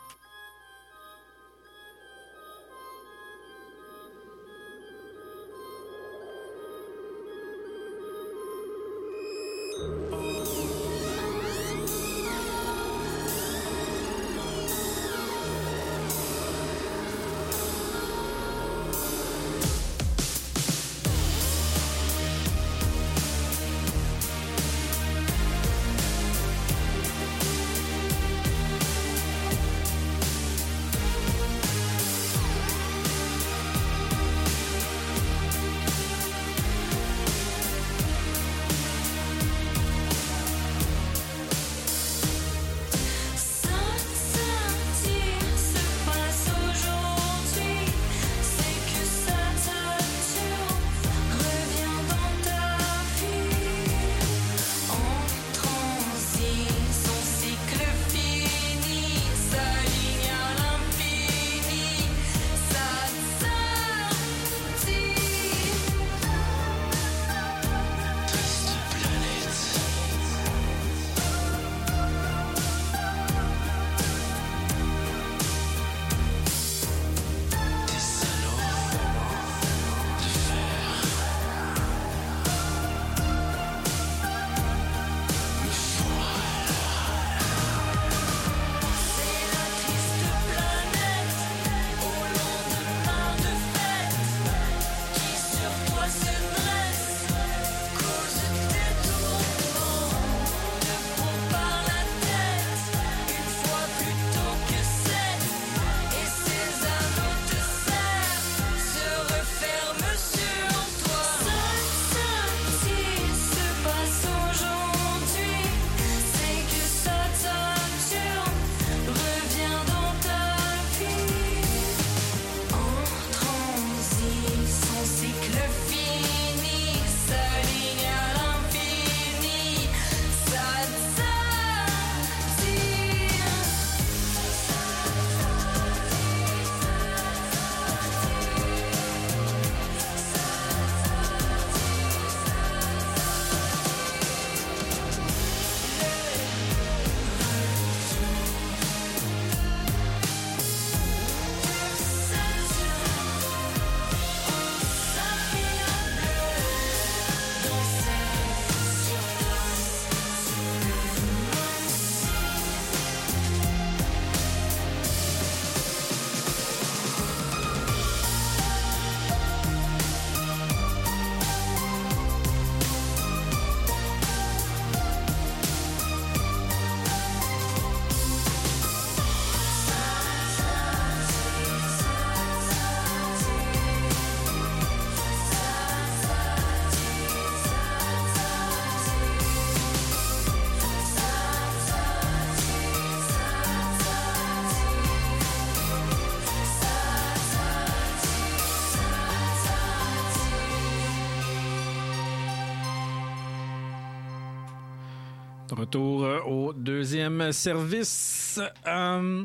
De retour euh, au deuxième service. Euh,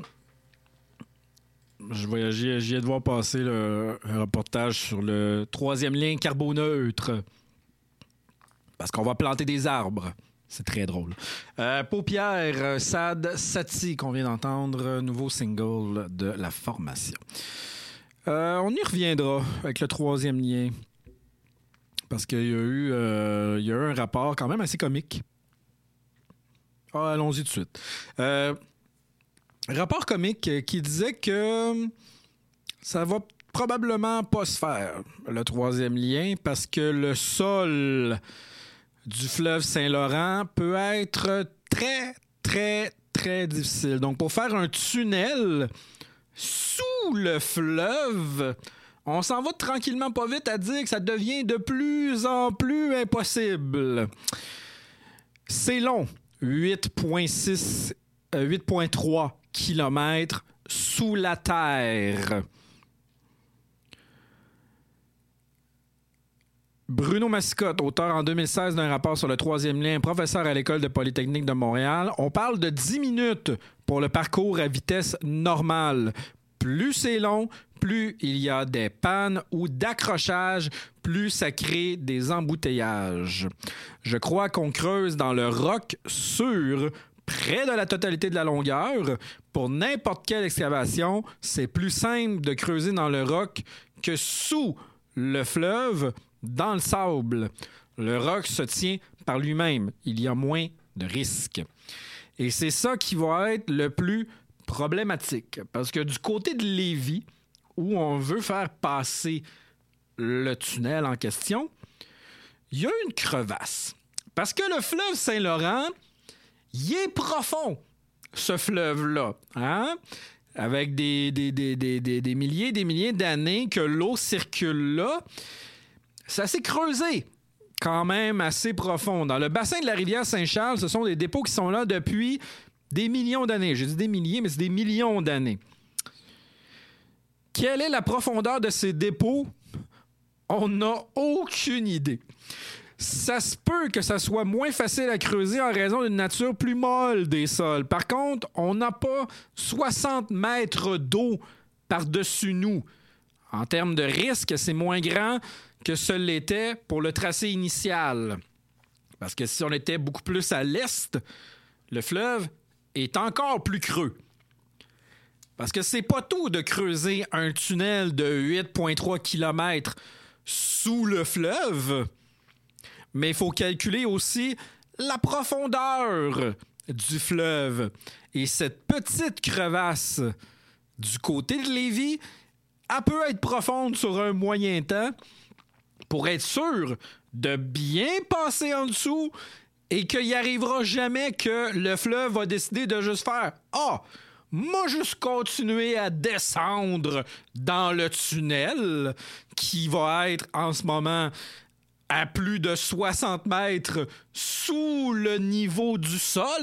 je voyageais, j'y ai de voir passer le un reportage sur le troisième lien carboneutre. Parce qu'on va planter des arbres. C'est très drôle. Euh, Paupières, Sad Sati, qu'on vient d'entendre, nouveau single de la formation. Euh, on y reviendra avec le troisième lien. Parce qu'il y a eu, euh, il y a eu un rapport quand même assez comique Ah, allons-y tout de suite. Euh, rapport comique qui disait que ça va probablement pas se faire, le troisième lien, parce que le sol du fleuve Saint-Laurent peut être très, très, très difficile. Donc, pour faire un tunnel sous le fleuve, on s'en va tranquillement pas vite à dire que ça devient de plus en plus impossible. C'est long, huit virgule six, euh, huit virgule trois kilomètres sous la terre. Bruno Massicotte, auteur en deux mille seize d'un rapport sur le troisième lien, professeur à l'École de Polytechnique de Montréal, on parle de dix minutes pour le parcours à vitesse normale. Plus c'est long, plus il y a des pannes ou d'accrochages, plus ça crée des embouteillages. Je crois qu'on creuse dans le roc sur près de la totalité de la longueur. Pour n'importe quelle excavation, c'est plus simple de creuser dans le roc que sous le fleuve, dans le sable. Le roc se tient par lui-même. Il y a moins de risques. Et c'est ça qui va être le plus problématique. Parce que du côté de Lévis, où on veut faire passer le tunnel en question, il y a une crevasse. Parce que le fleuve Saint-Laurent, il est profond, ce fleuve-là. Hein? Avec des, des, des, des, des, des milliers et des milliers d'années que l'eau circule là, ça s'est creusé quand même assez profond. Dans le bassin de la rivière Saint-Charles, ce sont des dépôts qui sont là depuis des millions d'années. J'ai dit des milliers, mais c'est des millions d'années. Quelle est la profondeur de ces dépôts? On n'a aucune idée. Ça se peut que ça soit moins facile à creuser en raison d'une nature plus molle des sols. Par contre, on n'a pas soixante mètres d'eau par-dessus nous. En termes de risque, c'est moins grand que ce l'était pour le tracé initial. Parce que si on était beaucoup plus à l'est, le fleuve est encore plus creux. Parce que c'est pas tout de creuser un tunnel de huit virgule trois kilomètres sous le fleuve, mais il faut calculer aussi la profondeur du fleuve. Et cette petite crevasse du côté de Lévis, elle peut être profonde sur un moyen temps pour être sûr de bien passer en dessous et qu'il n'y arrivera jamais que le fleuve va décider de juste faire « Ah, moi juste continuer à descendre dans le tunnel qui va être en ce moment à plus de soixante mètres sous le niveau du sol. »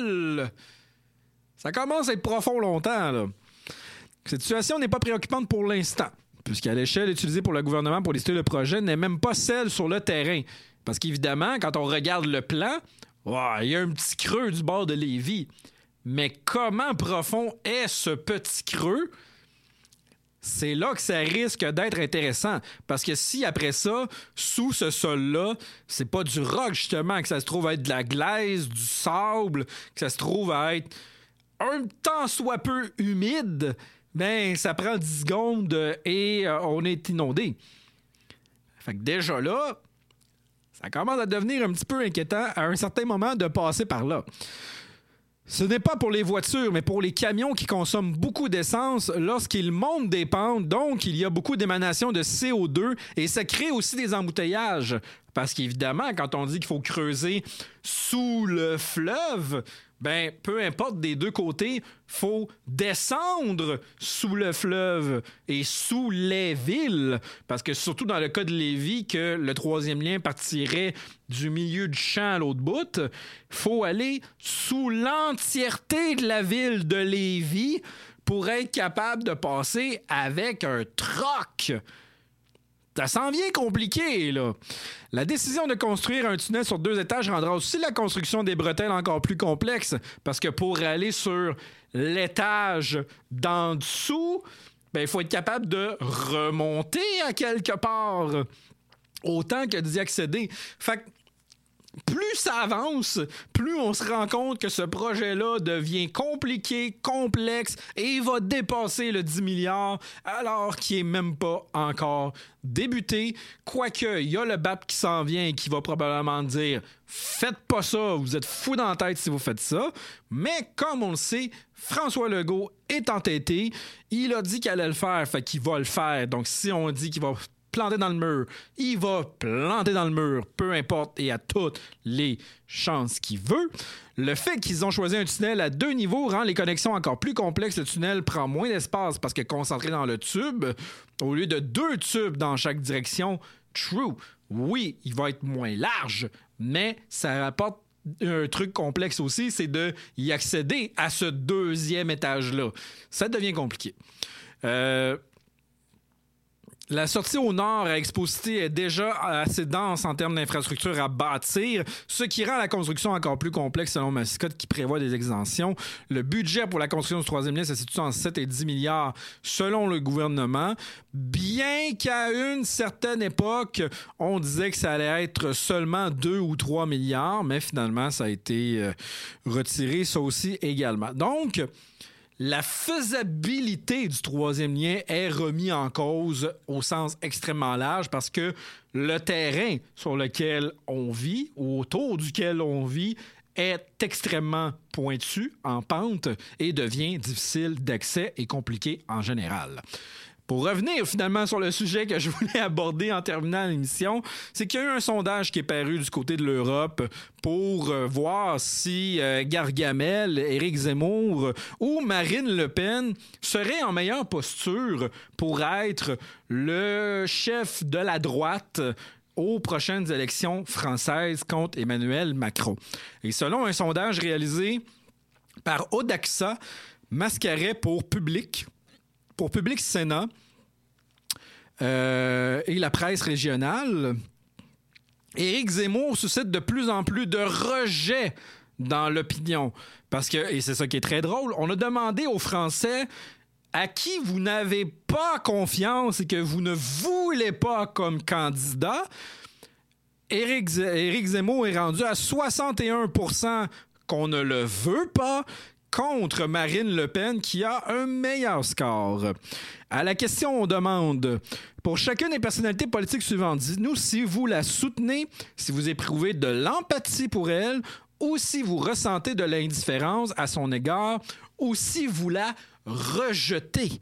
Ça commence à être profond longtemps, là. Cette situation n'est pas préoccupante pour l'instant, puisqu'à l'échelle utilisée pour le gouvernement pour lister le projet n'est même pas celle sur le terrain. Parce qu'évidemment, quand on regarde le plan, oh, il y a un petit creux du bord de Lévis. Mais comment profond est ce petit creux? C'est là que ça risque d'être intéressant. Parce que si, après ça, sous ce sol-là, c'est pas du roc, justement, que ça se trouve à être de la glaise, du sable, que ça se trouve à être un tant soit peu humide, ben ça prend dix secondes et euh, on est inondé. Fait que déjà là, ça commence à devenir un petit peu inquiétant à un certain moment de passer par là. Ce n'est pas pour les voitures, mais pour les camions qui consomment beaucoup d'essence lorsqu'ils montent des pentes. Donc, il y a beaucoup d'émanations de C O deux et ça crée aussi des embouteillages. Parce qu'évidemment, quand on dit qu'il faut creuser sous le fleuve, ben, peu importe des deux côtés, faut descendre sous le fleuve et sous les villes. Parce que surtout dans le cas de Lévis, que le troisième lien partirait du milieu du champ à l'autre bout, faut aller sous l'entièreté de la ville de Lévis pour être capable de passer avec un troc. Ça s'en vient compliqué, là. La décision de construire un tunnel sur deux étages rendra aussi la construction des bretelles encore plus complexe, parce que pour aller sur l'étage d'en dessous, ben, il faut être capable de remonter à quelque part, autant que d'y accéder. Fait que plus ça avance, plus on se rend compte que ce projet-là devient compliqué, complexe et il va dépasser le dix milliards alors qu'il n'est même pas encore débuté. Quoique, il y a le B A P qui s'en vient et qui va probablement dire « Faites pas ça, vous êtes fous dans la tête si vous faites ça ». Mais comme on le sait, François Legault est entêté. Il a dit qu'il allait le faire, fait qu'il va le faire. Donc si on dit qu'il va planter dans le mur, il va planter dans le mur, peu importe et à toutes les chances qu'il veut. Le fait qu'ils ont choisi un tunnel à deux niveaux rend les connexions encore plus complexes. Le tunnel prend moins d'espace parce que concentré dans le tube, au lieu de deux tubes dans chaque direction, true, oui, il va être moins large, mais ça rapporte un truc complexe aussi, c'est de y accéder à ce deuxième étage-là. Ça devient compliqué. Euh... La sortie au nord à Expo-City est déjà assez dense en termes d'infrastructures à bâtir, ce qui rend la construction encore plus complexe selon Mascotte qui prévoit des exemptions. Le budget pour la construction du troisième lien se situe entre sept et dix milliards selon le gouvernement, bien qu'à une certaine époque, on disait que ça allait être seulement deux ou trois milliards, mais finalement, ça a été euh, retiré, ça aussi également. Donc, la faisabilité du troisième lien est remise en cause au sens extrêmement large parce que le terrain sur lequel on vit, ou autour duquel on vit, est extrêmement pointu, en pente, et devient difficile d'accès et compliqué en général. Pour revenir finalement sur le sujet que je voulais aborder en terminant l'émission, c'est qu'il y a eu un sondage qui est paru du côté de l'Europe pour euh, voir si euh, Gargamel, Éric Zemmour euh, ou Marine Le Pen seraient en meilleure posture pour être le chef de la droite aux prochaines élections françaises contre Emmanuel Macron. Et selon un sondage réalisé par Odaxa, Mascaret pour Public, pour Public Sénat euh, et la presse régionale, Éric Zemmour suscite de plus en plus de rejets dans l'opinion. Parce que, et c'est ça qui est très drôle, on a demandé aux Français à qui vous n'avez pas confiance et que vous ne voulez pas comme candidat. Éric, Éric Zemmour est rendu à soixante et un pour cent qu'on ne le veut pas, contre Marine Le Pen, qui a un meilleur score. À la question, on demande, pour chacune des personnalités politiques suivantes, dites-nous si vous la soutenez, si vous éprouvez de l'empathie pour elle, ou si vous ressentez de l'indifférence à son égard, ou si vous la rejetez.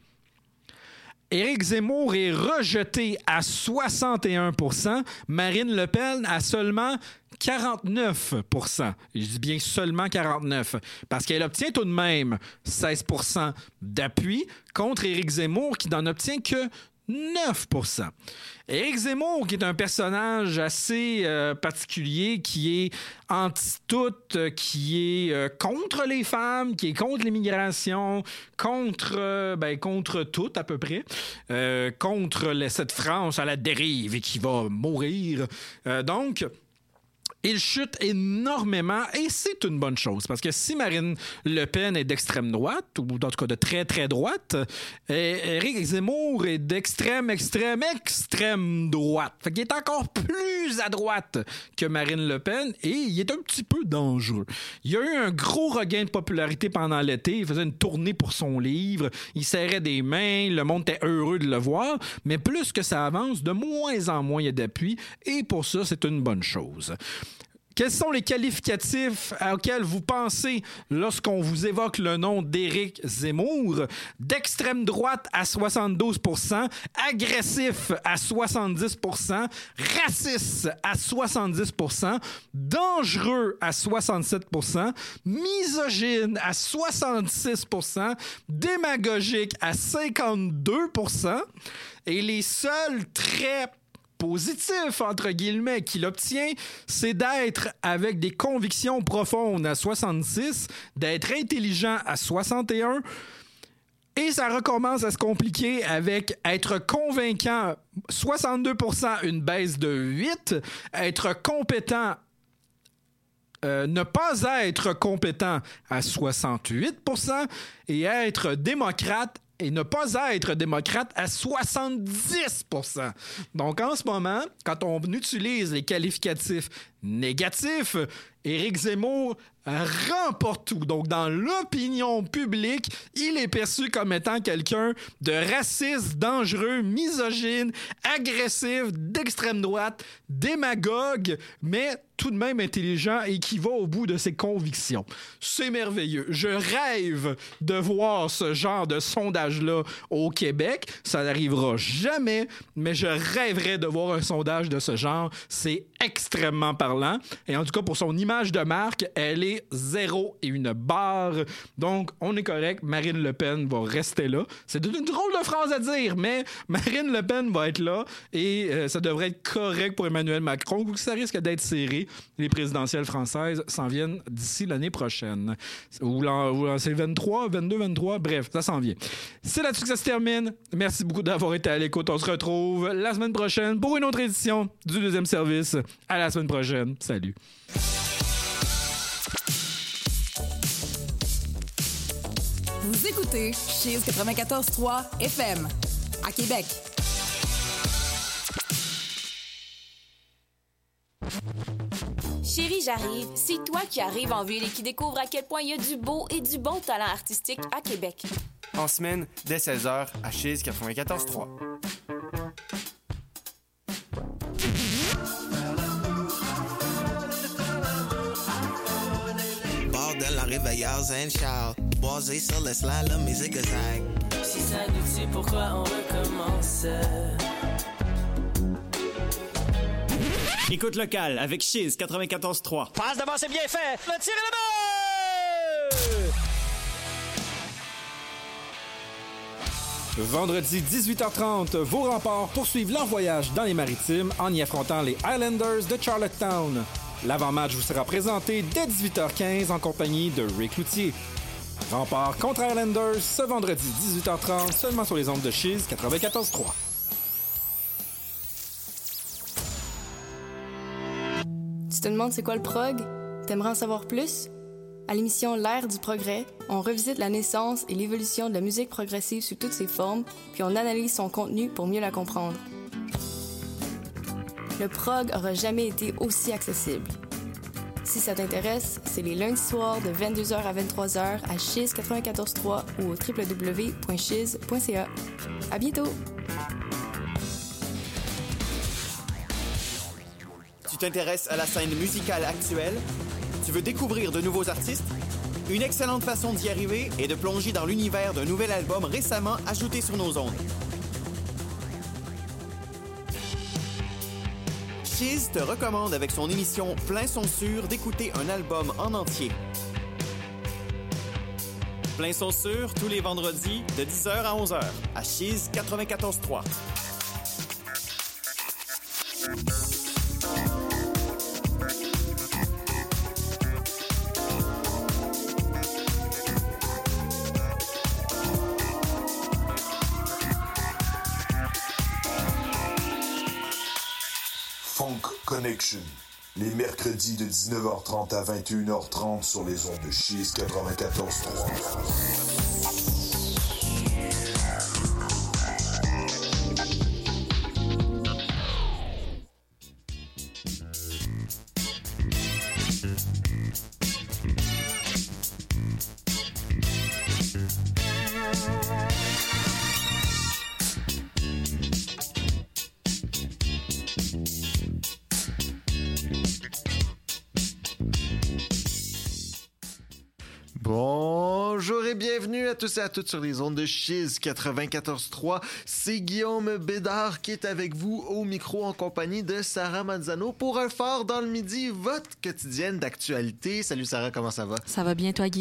Éric Zemmour est rejeté à soixante et un pour cent, Marine Le Pen à seulement quarante-neuf pour cent. Je dis bien seulement quarante-neuf, parce qu'elle obtient tout de même seize pour cent d'appui contre Éric Zemmour qui n'en obtient que neuf pour cent. Éric Zemmour, qui est un personnage assez euh, particulier, qui est anti-tout, euh, qui est euh, contre les femmes, qui est contre l'immigration, contre, euh, ben, contre tout à peu près, euh, contre les, cette France à la dérive et qui va mourir. Euh, donc... Il chute énormément et c'est une bonne chose parce que si Marine Le Pen est d'extrême droite ou en tout cas de très très droite, Éric Zemmour est d'extrême extrême extrême droite. Fait qu'il est encore plus à droite que Marine Le Pen et il est un petit peu dangereux. Il y a eu un gros regain de popularité pendant l'été. Il faisait une tournée pour son livre. Il serrait des mains. Le monde était heureux de le voir. Mais plus que ça avance, de moins en moins il y a d'appui et pour ça, c'est une bonne chose. Quels sont les qualificatifs auxquels vous pensez lorsqu'on vous évoque le nom d'Éric Zemmour? D'extrême droite à soixante-douze pour cent, agressif à soixante-dix pour cent, raciste à soixante-dix pour cent, dangereux à soixante-sept pour cent, misogyne à soixante-six pour cent, démagogique à cinquante-deux pour cent. Et les seuls traits positif, entre guillemets, qu'il obtient, c'est d'être avec des convictions profondes à soixante-six, d'être intelligent à soixante et un, et ça recommence à se compliquer avec être convaincant, soixante-deux pour cent, une baisse de huit, être compétent, euh, ne pas être compétent à soixante-huit pour cent, et être démocrate et ne pas être démocrate à soixante-dix pour cent. Donc, en ce moment, quand on utilise les qualificatifs négatifs, Éric Zemmour remporte tout. Donc, dans l'opinion publique, il est perçu comme étant quelqu'un de raciste, dangereux, misogyne, agressif, d'extrême droite, démagogue, mais tout de même intelligent et qui va au bout de ses convictions. C'est merveilleux. Je rêve de voir ce genre de sondage-là au Québec. Ça n'arrivera jamais, mais je rêverais de voir un sondage de ce genre. C'est extrêmement parlant. Et en tout cas, pour son image de marque, elle est zéro et une barre. Donc, on est correct. Marine Le Pen va rester là. C'est une drôle de phrase à dire, mais Marine Le Pen va être là et euh, ça devrait être correct pour Emmanuel Macron, ou que ça risque d'être serré. Les présidentielles françaises s'en viennent d'ici l'année prochaine. Ou, l'an, ou l'an, c'est vingt-trois, vingt-deux, vingt-trois, bref, ça s'en vient. C'est là-dessus que ça se termine. Merci beaucoup d'avoir été à l'écoute. On se retrouve la semaine prochaine pour une autre édition du deuxième service. À la semaine prochaine. Salut. Vous écoutez Chiz quatre-vingt-quatorze trois F M à Québec. Chérie, j'arrive. C'est toi qui arrives en ville et qui découvre à quel point il y a du beau et du bon talent artistique à Québec. En semaine, dès seize heures, à Chiz quatre-vingt-quatorze trois. Bordel, la réveilleur, Zen Charles. Basé sur le slang, la musique est zag. Si ça nous tue, pourquoi on recommence? Écoute locale avec Chiz quatre-vingt-quatorze trois. Passe devant, c'est bien fait. Le tir est le but! Vendredi dix-huit heures trente, vos remparts poursuivent leur voyage dans les maritimes en y affrontant les Highlanders de Charlottetown. L'avant-match vous sera présenté dès dix-huit heures quinze en compagnie de Rick Loutier. Remparts contre Highlanders ce vendredi dix-huit heures trente seulement sur les ondes de Chiz quatre-vingt-quatorze trois. Tu te demandes c'est quoi le prog? T'aimerais en savoir plus? À l'émission L'ère du progrès, on revisite la naissance et l'évolution de la musique progressive sous toutes ses formes, puis on analyse son contenu pour mieux la comprendre. Le prog aura jamais été aussi accessible. Si ça t'intéresse, c'est les lundis soirs de vingt-deux heures à vingt-trois heures à Chiz quatre-vingt-quatorze trois ou au w w w point chiz point c a. À bientôt! Tu t'intéresses à la scène musicale actuelle? Tu veux découvrir de nouveaux artistes? Une excellente façon d'y arriver est de plonger dans l'univers d'un nouvel album récemment ajouté sur nos ondes. Chiz te recommande avec son émission Plein son sûr d'écouter un album en entier. Plein son sûr tous les vendredis de dix heures à onze heures à Chiz quatre-vingt-quatorze trois. Funk Connection, les mercredis de dix-neuf heures trente à vingt et une heures trente sur les ondes de Chiz quatre-vingt-quatorze trois. Bonjour et bienvenue à tous et à toutes sur les ondes de Chiz quatre-vingt-quatorze trois. C'est Guillaume Bédard qui est avec vous au micro en compagnie de Sarah Manzano pour un phare dans le midi, votre quotidienne d'actualité. Salut Sarah, comment ça va? Ça va bien toi, Guillaume?